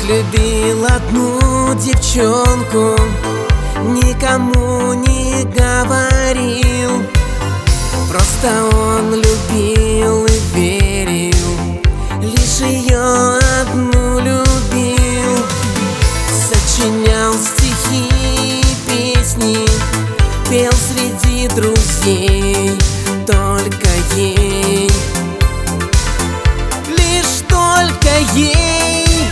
любил одну девчонку, никому не говорил. Просто он любил и верил, лишь ее одну любил. Сочинял стихи и песни, пел среди друзей только ей, лишь только ей.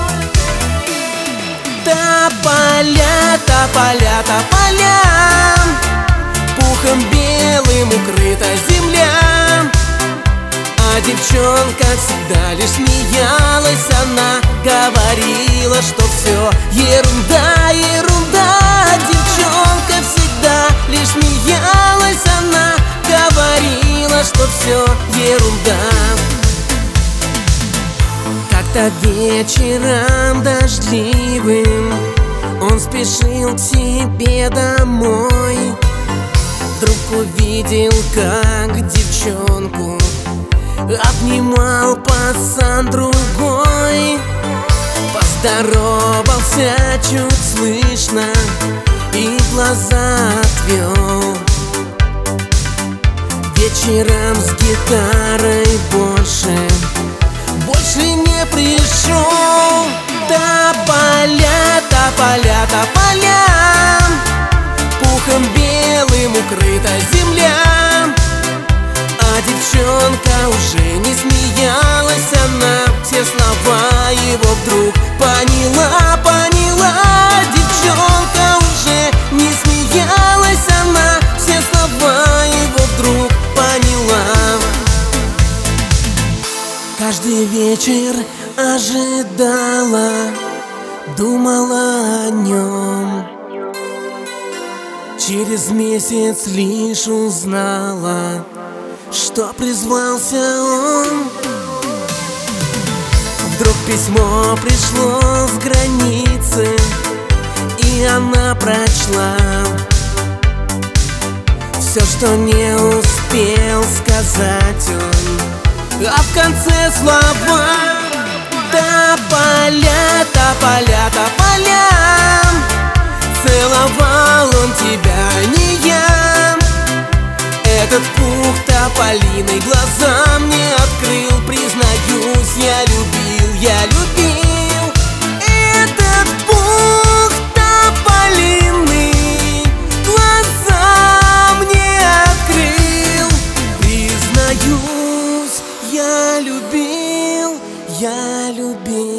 Тополя, тополя, тополя, пухом белым укрыта земля. А девчонка всегда лишь смеялась, она говорила, что все ерунда, ерунда. Девчонка всегда лишь смеялась, она говорила, что все ерунда. Как-то вечером дождливым он спешил к себе домой. Вдруг увидел, как девчонку обнимал пацан другой. Поздоровался чуть слышно и глаза отвел. Вечером с гитарой больше не пришел. Тополя, тополя, тополя, пухом белым укрыта земля. А девчонка уже не смеялась, она все слова его вдруг поняла, поняла. Девчонка уже не смеялась, она все слова его вдруг поняла. Каждый вечер ожидала, думала о нем. Через месяц лишь узнала, что призвался он. Вдруг письмо пришло с границы, и она прочла все, что не успел сказать он, а в конце слова: тополя, тополя, тополя, целовал он тебя, не я. Этот пух тополиный глаза мне открыл, признаюсь, я любил, я любил. Этот пух тополиный глаза мне открыл, признаюсь, я любил, я любил.